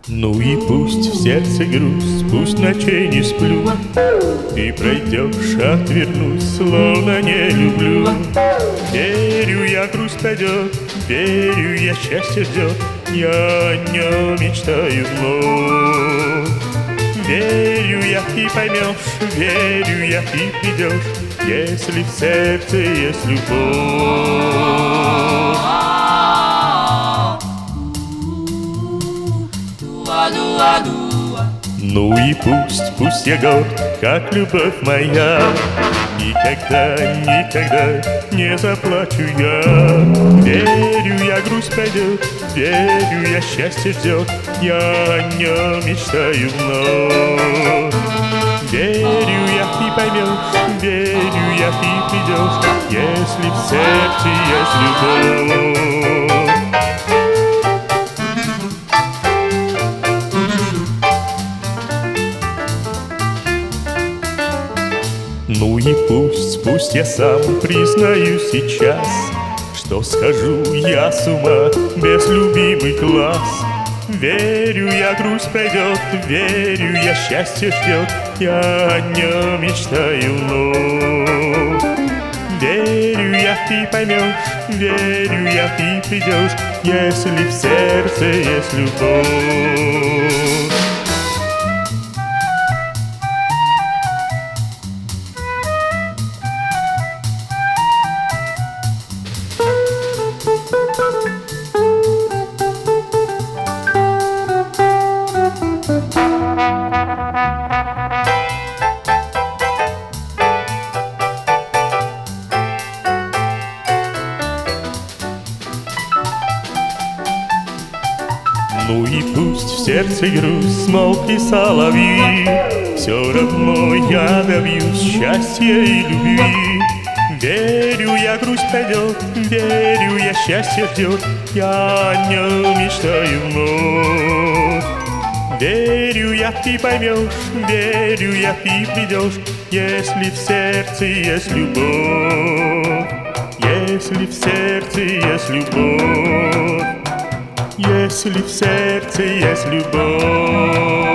Ну и пусть в сердце грусть, пусть ночей не сплю. Ты пройдешь, отвернусь, словно не люблю. Верю я, грусть пройдет, верю я, счастье ждет. Я о нем мечтаю вновь. Верю я, ты поймешь, верю я, ты придешь, если в сердце есть любовь. Ну и пусть я горд, как любовь моя. Никогда, никогда не заплачу я. Верю я, грусть пройдет, верю я, счастье ждет. Я о нем мечтаю вновь. Верю я, ты поймешь, верю я, ты придешь, если в сердце есть любовь. Ну и пусть я сам признаю сейчас, что схожу я с ума без любимых глаз. Верю я, грусть пройдет, верю я, счастье ждет. Я о нем мечтаю вновь. Верю я, ты поймешь, верю я, ты придешь, если в сердце есть любовь. Ну и пусть в сердце грусть, смолкли соловьи, все равно я добьюсь счастья и любви. Верю я, грусть пройдет, верю я, счастье ждет. Я о нем мечтаю вновь. Верю я, ты поймешь, верю я, ты придешь, если в сердце есть любовь. Если в сердце есть любовь. Если в сердце есть любовь.